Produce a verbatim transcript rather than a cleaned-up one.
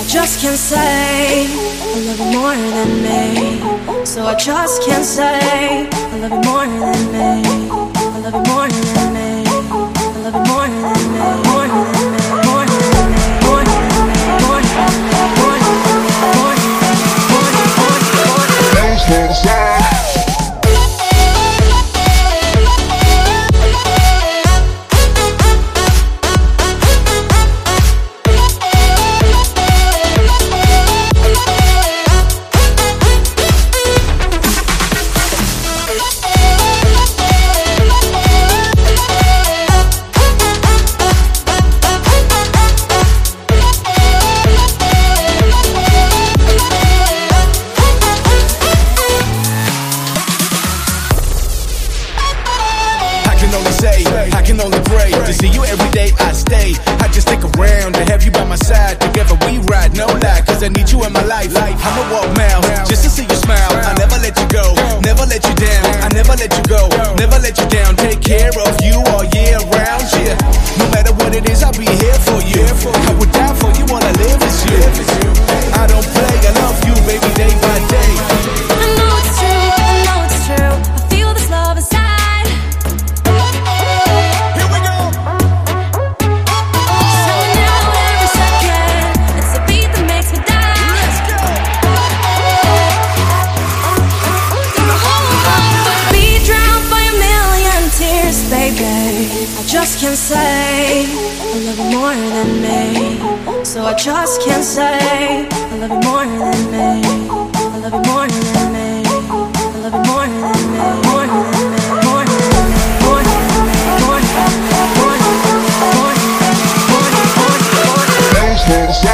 just can't say I love you more than me. So I just can't say I love you more than me. I love you more than me. I love you more than me. More than me. More than me. More than me. More than me. More than me. More than me. More than me. More than me. I can only pray to see you every day I stay. I just stick around to have you by my side. Together we ride, no lie, cause I need you in my life. I'ma walk miles just to see you smile. I never let you go, never let you down. I never let you go, never let you down. Take care of you all year round, yeah. No matter what it is, I'll be here for you. I would die for you, wanna live as you. I don't play, I love you, baby, day by day. I know it's true, I know it's true. I feel this love inside. I just can't say I love you more than me. So I just can't say I love you more than me. I love you more than me. I love you more than me. More than me. More than me. More than me. More than me. More than me. More than me. More than me. More than me.